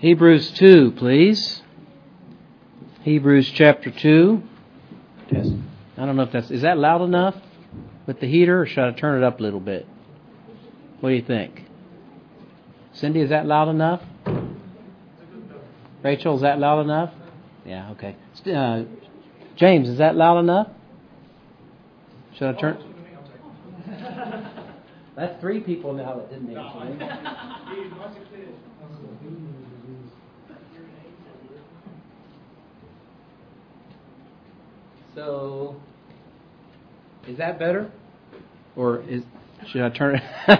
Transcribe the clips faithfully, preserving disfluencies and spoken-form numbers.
Hebrews two, please. Hebrews chapter two. Yes. I don't know if that's... Is that loud enough with the heater, or should I turn it up a little bit? What do you think? Cindy, is that loud enough? Rachel, is that loud enough? Yeah, okay. Uh, James, is that loud enough? Should I turn... That's three people now that didn't answer. So, is that better? Or is should I turn it?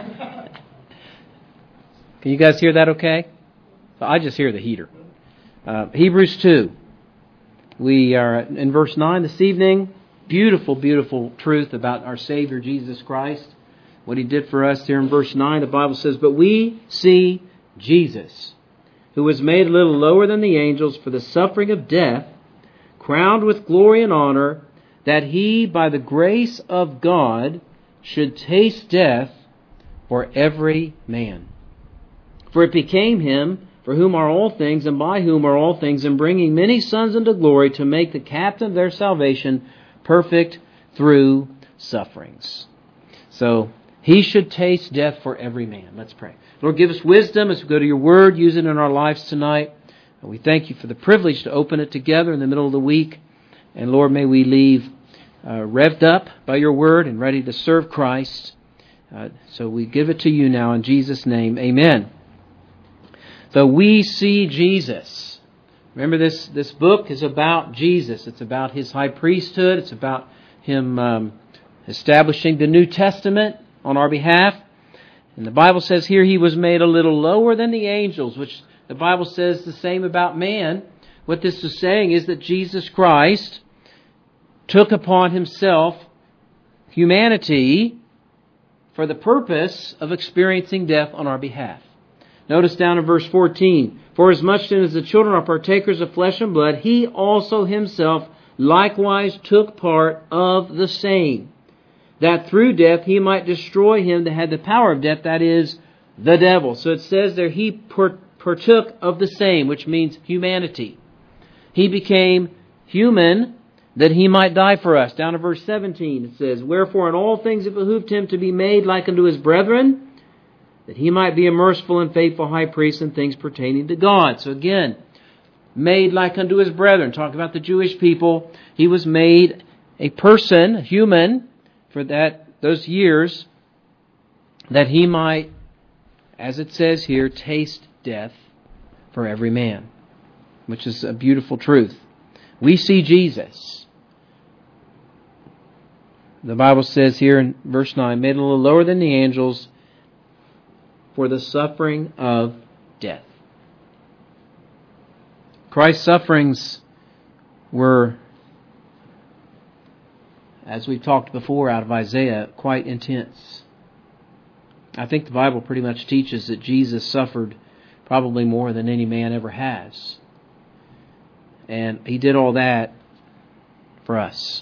Can you guys hear that okay? I just hear the heater. Uh, Hebrews two. We are in verse nine this evening. Beautiful, beautiful truth about our Savior Jesus Christ. What He did for us here in verse nine. The Bible says, "But we see Jesus, who was made a little lower than the angels for the suffering of death, crowned with glory and honor, that He, by the grace of God, should taste death for every man. For it became Him, for whom are all things, and by whom are all things, in bringing many sons into glory, to make the captain of their salvation perfect through sufferings." So, He should taste death for every man. Let's pray. Lord, give us wisdom as we go to Your Word. Use it in our lives tonight. And we thank You for the privilege to open it together in the middle of the week. And Lord, may we leave uh, revved up by Your Word and ready to serve Christ. Uh, so we give it to You now in Jesus' name. Amen. So we see Jesus. Remember, this, this book is about Jesus. It's about His high priesthood. It's about Him um, establishing the New Testament on our behalf. And the Bible says here He was made a little lower than the angels, which the Bible says the same about man. What this is saying is that Jesus Christ took upon Himself humanity for the purpose of experiencing death on our behalf. Notice down in verse fourteen, "For as much then as the children are partakers of flesh and blood, He also Himself likewise took part of the same, that through death He might destroy him that had the power of death, that is, the devil." So it says there He partook of the same, which means humanity. He became human that He might die for us. Down in verse seventeen it says, "Wherefore in all things it behooved Him to be made like unto His brethren, that He might be a merciful and faithful high priest in things pertaining to God." So again, made like unto His brethren. Talk about the Jewish people. He was made a person, a human, for that those years, that He might, as it says here, taste death for every man, which is a beautiful truth. We see Jesus. The Bible says here in verse nine, "Made a little lower than the angels for the suffering of death." Christ's sufferings were, as we've talked before out of Isaiah, quite intense. I think the Bible pretty much teaches that Jesus suffered probably more than any man ever has. And He did all that for us,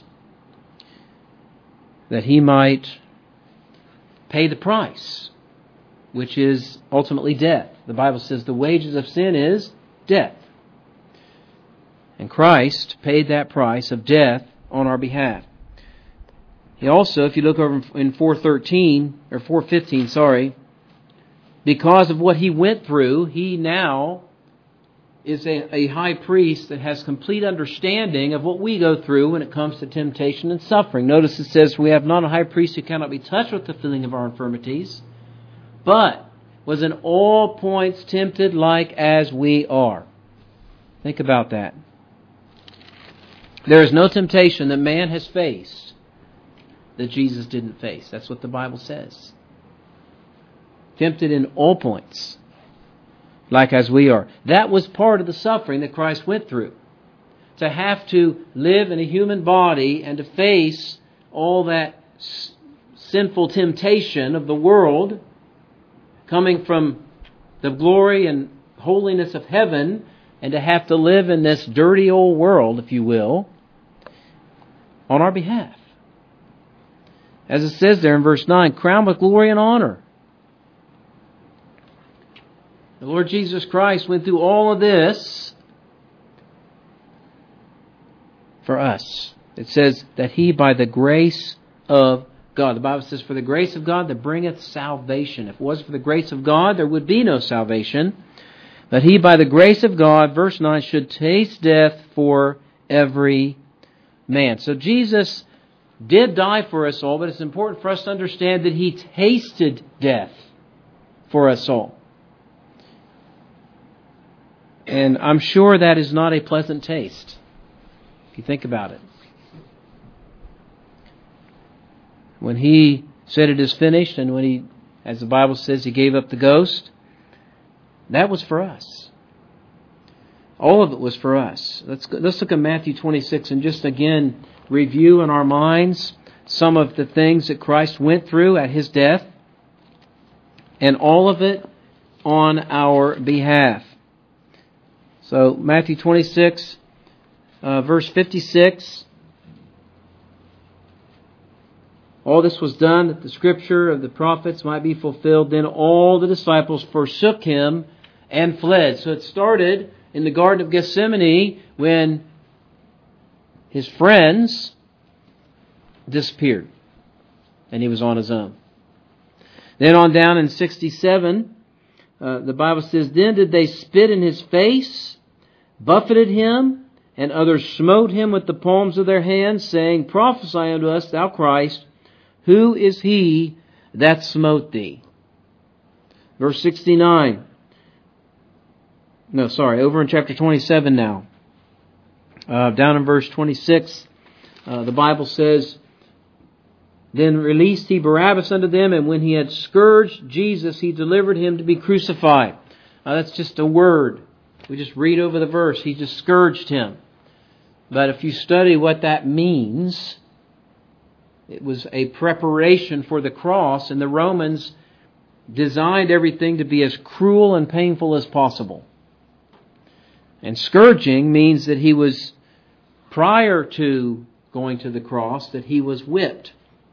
that He might pay the price, which is ultimately death. The Bible says the wages of sin is death. And Christ paid that price of death on our behalf. He also, if you look over in four thirteen, or four fifteen, sorry, because of what He went through, He now is a, a high priest that has complete understanding of what we go through when it comes to temptation and suffering. Notice it says, "We have not a high priest who cannot be touched with the feeling of our infirmities, but was in all points tempted like as we are." Think about that. There is no temptation that man has faced that Jesus didn't face. That's what the Bible says. Tempted in all points, like as we are. That was part of the suffering that Christ went through. To have to live in a human body and to face all that s- sinful temptation of the world coming from the glory and holiness of heaven, and to have to live in this dirty old world, if you will, on our behalf. As it says there in verse nine, "Crowned with glory and honor." The Lord Jesus Christ went through all of this for us. It says that He, by the grace of God. The Bible says, for the grace of God that bringeth salvation. If it was for the grace of God, there would be no salvation. But He, by the grace of God, verse nine, should taste death for every man. So Jesus did die for us all, but it's important for us to understand that He tasted death for us all. And I'm sure that is not a pleasant taste, if you think about it. When He said it is finished, and when He, as the Bible says, He gave up the ghost, that was for us. All of it was for us. Let's go, let's look at Matthew twenty-six and just again review in our minds some of the things that Christ went through at His death, and all of it on our behalf. So Matthew twenty-six, uh, verse fifty-six. All this was done that the scripture of the prophets might be fulfilled. Then all the disciples forsook Him and fled. So it started in the Garden of Gethsemane when His friends disappeared and He was on His own. Then on down in sixty-seven, uh, the Bible says, then did they spit in His face, buffeted Him, and others smote Him with the palms of their hands, saying, prophesy unto us, thou Christ, who is He that smote thee? Verse sixty-nine. No, sorry, over in chapter twenty-seven now. Uh, down in verse twenty-six, uh, the Bible says, then released He Barabbas unto them, and when He had scourged Jesus, He delivered Him to be crucified. Now that's just a word. We just read over the verse. He just scourged Him. But if you study what that means, it was a preparation for the cross, and the Romans designed everything to be as cruel and painful as possible. And scourging means that He was, prior to going to the cross, that He was whipped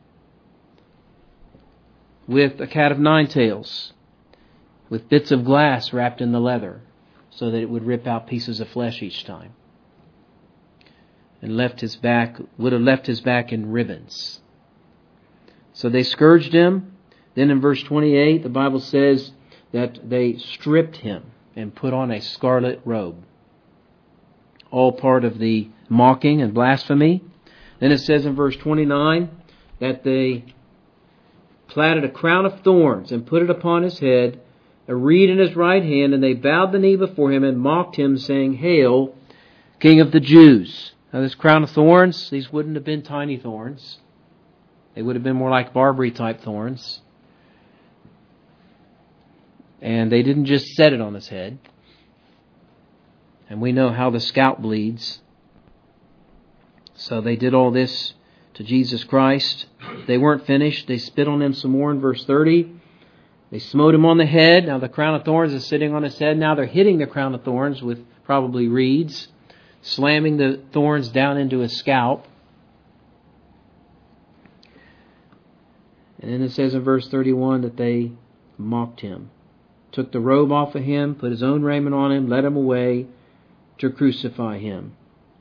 with a cat of nine tails, with bits of glass wrapped in the leather, so that it would rip out pieces of flesh each time. And left His back, would have left His back in ribbons. So they scourged Him. Then in verse twenty-eight, the Bible says that they stripped Him and put on a scarlet robe. All part of the mocking and blasphemy. Then it says in verse twenty-nine that they platted a crown of thorns and put it upon His head, a reed in His right hand, and they bowed the knee before Him and mocked Him, saying, Hail, King of the Jews. Now this crown of thorns, these wouldn't have been tiny thorns. They would have been more like Barbary type thorns. And they didn't just set it on His head. And we know how the scalp bleeds. So they did all this to Jesus Christ. They weren't finished. They spit on Him some more in verse thirty. They smote Him on the head. Now the crown of thorns is sitting on His head. Now they're hitting the crown of thorns with probably reeds, slamming the thorns down into His scalp. And then it says in verse thirty-one that they mocked Him, took the robe off of Him, put His own raiment on Him, led Him away to crucify Him.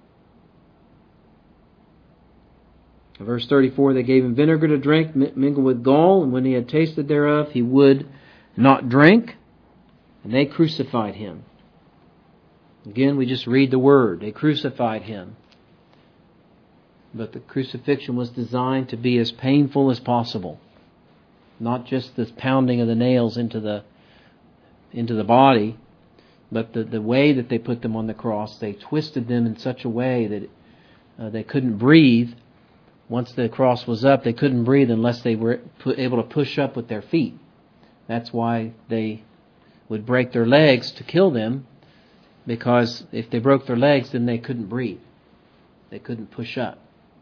In verse thirty-four, they gave Him vinegar to drink, mingled with gall, and when He had tasted thereof, He would not drink, and they crucified Him. Again, we just read the word. They crucified Him. But the crucifixion was designed to be as painful as possible. Not just the pounding of the nails into the into the body, but the, the way that they put them on the cross. They twisted them in such a way that uh, they couldn't breathe. Once the cross was up, they couldn't breathe unless they were able to push up with their feet. That's why they would break their legs to kill them, because if they broke their legs, then they couldn't breathe. They couldn't push up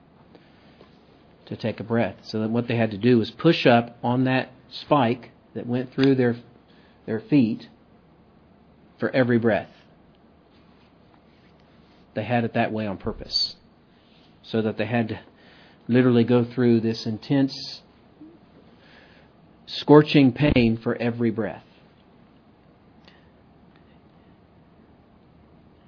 to take a breath. So that what they had to do was push up on that spike that went through their their feet for every breath. They had it that way on purpose, so that they had to literally go through this intense, scorching pain for every breath.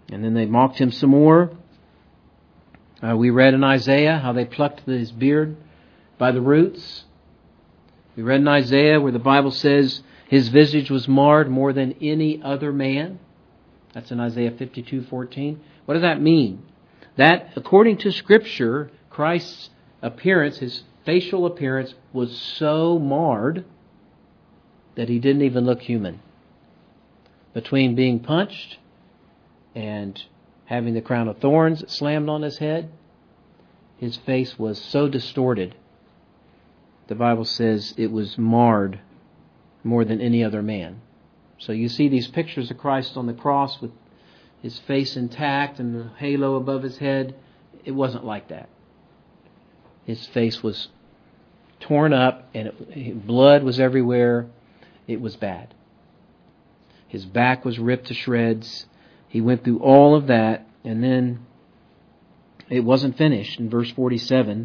And then they mocked him some more. Uh, we read in Isaiah how they plucked his beard by the roots. We read in Isaiah where the Bible says his visage was marred more than any other man. That's in Isaiah fifty-two fourteen. What does that mean? That, according to Scripture, Christ's appearance, his facial appearance, was so marred that he didn't even look human. Between being punched and having the crown of thorns slammed on his head, his face was so distorted. The Bible says it was marred more than any other man. So you see these pictures of Christ on the cross with his face intact and the halo above his head. It wasn't like that. His face was torn up and it, blood was everywhere. It was bad. His back was ripped to shreds. He went through all of that, and then it wasn't finished. In verse forty-seven,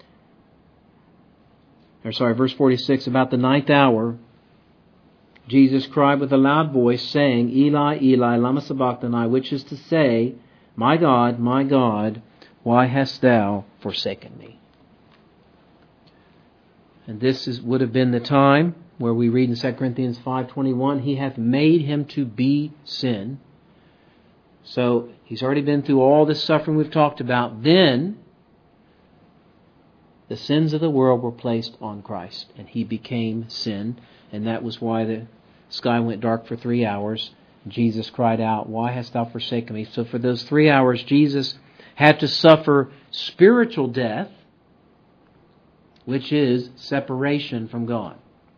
or sorry, verse forty-six, about the ninth hour, Jesus cried with a loud voice, saying, Eli, Eli, lama sabachthani, which is to say, My God, my God, why hast thou forsaken me? And this is, would have been the time where we read in Second Corinthians five twenty-one, He hath made him to be sin. So he's already been through all this suffering we've talked about. Then the sins of the world were placed on Christ, and he became sin. And that was why the sky went dark for three hours. Jesus cried out, Why hast thou forsaken me? So for those three hours, Jesus had to suffer spiritual death, which is separation from God.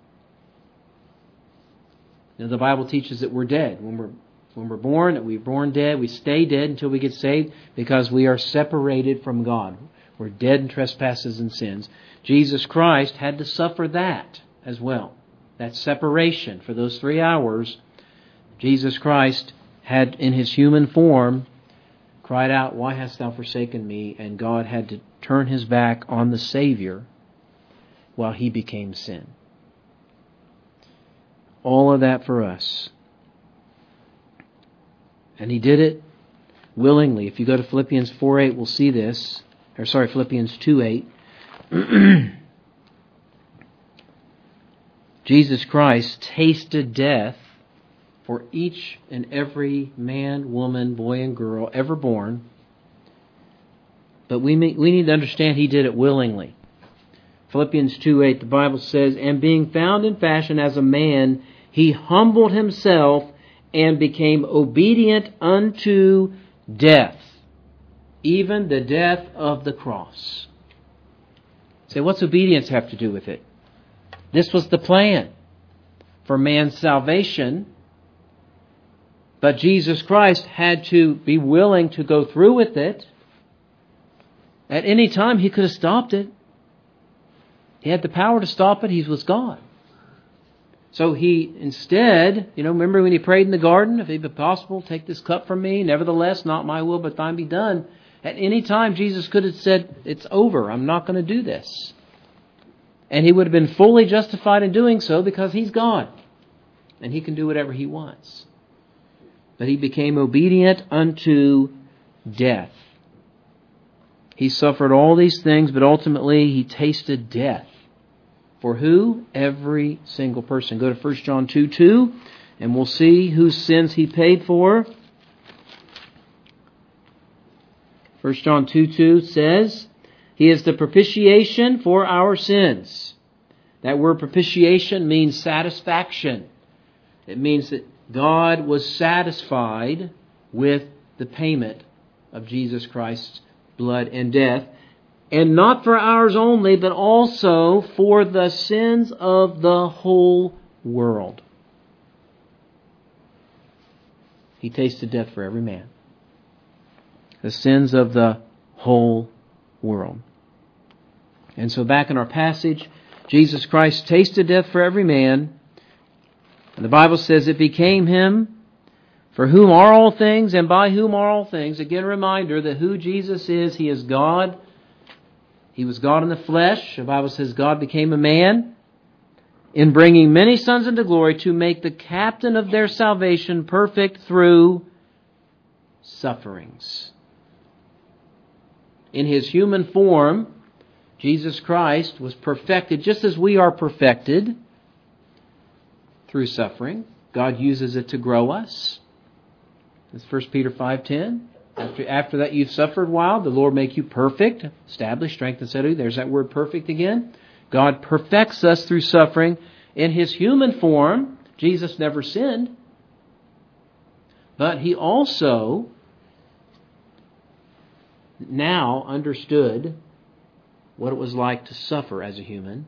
Now, the Bible teaches that we're dead. When we're when we're born, that we're born dead, we stay dead until we get saved because we are separated from God. We're dead in trespasses and sins. Jesus Christ had to suffer that as well. That separation for those three hours. Jesus Christ had, in his human form, cried out, Why hast thou forsaken me? And God had to turn his back on the Savior while he became sin. All of that for us. And he did it willingly. If you go to Philippians four eight, we'll see this. Or sorry, Philippians two eight. Jesus Christ tasted death for each and every man, woman, boy, and girl ever born. But we may, we need to understand he did it willingly. Philippians two eight, the Bible says, And being found in fashion as a man, he humbled himself and became obedient unto death, even the death of the cross. Say, what's obedience have to do with it? This was the plan for man's salvation, but Jesus Christ had to be willing to go through with it. At any time, he could have stopped it. He had the power to stop it. He was God. So he instead, you know, remember when he prayed in the garden, if it be possible, take this cup from me. Nevertheless, not my will, but thine be done. At any time, Jesus could have said, it's over. I'm not going to do this. And he would have been fully justified in doing so because he's God. And he can do whatever he wants. But he became obedient unto death. He suffered all these things, but ultimately he tasted death. For who? Every single person. Go to First John two two, and we'll see whose sins he paid for. First John two two says, He is the propitiation for our sins. That word propitiation means satisfaction. It means that God was satisfied with the payment of Jesus Christ's blood and death. And not for ours only, but also for the sins of the whole world. He tasted death for every man. The sins of the whole world. And so back in our passage, Jesus Christ tasted death for every man. And the Bible says it became him for whom are all things and by whom are all things. Again, a reminder that who Jesus is, he is God. He was God in the flesh. The Bible says God became a man in bringing many sons into glory to make the captain of their salvation perfect through sufferings. In His human form, Jesus Christ was perfected just as we are perfected through suffering. God uses it to grow us. That's First Peter five ten. After, after that you've suffered a while, the Lord make you perfect, establish, strengthen, settle you. There's that word perfect again. God perfects us through suffering. In His human form, Jesus never sinned. But He also now understood what it was like to suffer as a human.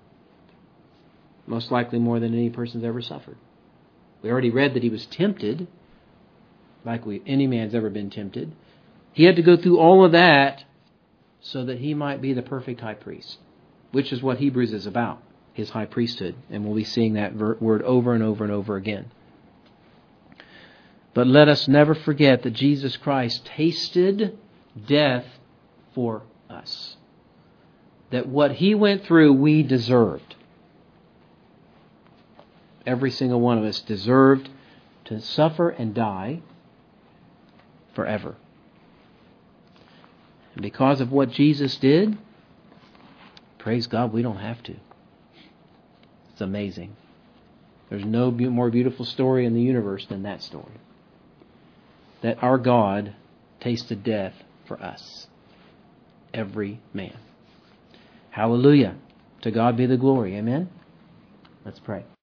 Most likely more than any person's ever suffered. We already read that He was tempted, like we, any man's ever been tempted. He had to go through all of that so that He might be the perfect high priest, which is what Hebrews is about, His high priesthood. And we'll be seeing that ver- word over and over and over again. But let us never forget that Jesus Christ tasted death for us. That what He went through, we deserved. Every single one of us deserved to suffer and die forever. And because of what Jesus did, praise God, we don't have to. It's amazing. There's no be- more beautiful story in the universe than that story. That our God tasted death for us. Every man. Hallelujah. To God be the glory. Amen? Let's pray.